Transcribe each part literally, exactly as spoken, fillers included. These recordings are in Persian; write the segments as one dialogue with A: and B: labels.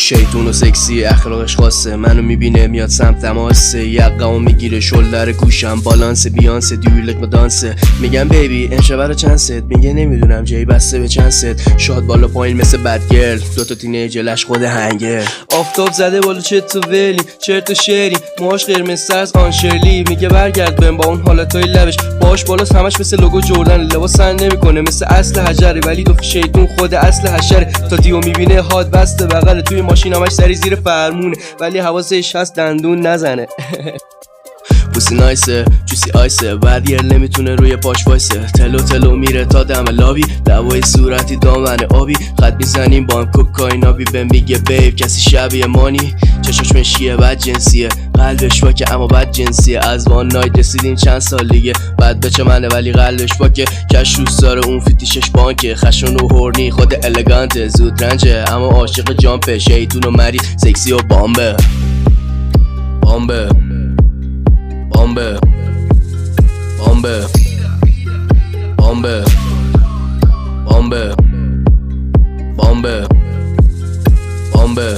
A: شیطون و سکسی اخلاقش خاصه، منو میبینه میاد سمتم آسه، یقمو میگیره شلدر گوشم بالانس بیانسه دیولک با دانسه. میگم بیبی امشب رو چند ست؟ میگه نمیدونم جای بسته به چند ست. شاد بالا پایین مثل بدگرل، دوتا تینیجر لش خود هنگر. آفتاب زده بالا چت تو ولی چرت و شعری، موهاش قرمز سرز آن شرلی. میگه برگرد بهم با اون حالتای لبش، باش بالاست همش مثل لوگو جردن. لباس سن نمیکنه مثل اصل حجره، ولی دو شیطون خود اصل حشره. تا دیو میبینه هات بسته بغل، توی ماشین همش سری زیر فرمونه، ولی حواسش هست دندون نزنه. پوسی نایسه جوسی آیسه، بعد یر نمیتونه روی پاش وایسه. تلو تلو میره تا دم لابی، دوای صورتی دامن آبی. خط میزنیم با هم کوکاینابی، به میگه بیب کسی شبیه مانی. چشاش مشکیه بد جنسیه، قلبش پاکه اما بد جنسیه. از وان نایت رسیدیم چند سال دیگه، بعد بچه منه ولی قلبش پاکه. کش روز داره اون فیتیشش بانکه، خشن و هورنی خود الگانته. زود رنجه اما عاشق جامپه، شیطون و مری سکسی و بامبه بامبه بامبه بامبه بامبه بامبه بامبه بامبه.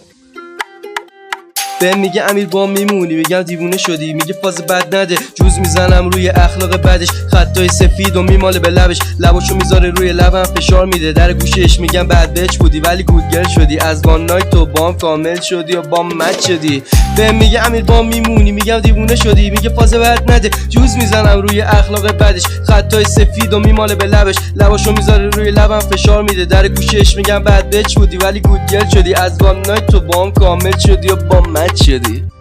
A: به میگه امیر با میمونی، میگم دیوونه شدی. میگه فاز بد نده، جوز میزنم روی اخلاق بدش. خطای سفید و میماله به لبش، لباشو میذاره روی لبم فشار میده. در گوشش میگم بد بچ بودی ولی گودگرل شدی. از وان نایت تو بام کامل شدی و بام مچ شدی. به میگه امیر با میمونی، میگم دیوونه شدی. میگه فاز بد نده، جوز میزنم روی اخلاق بدش. خطای سفید و میماله به لبش، لباشو میذاره روی لبم فشار میده. در گوشش میگم بد بچ بودی ولی گودگرل شدی. از وان نایت تو بام کامل شدی و بام مچ شدی.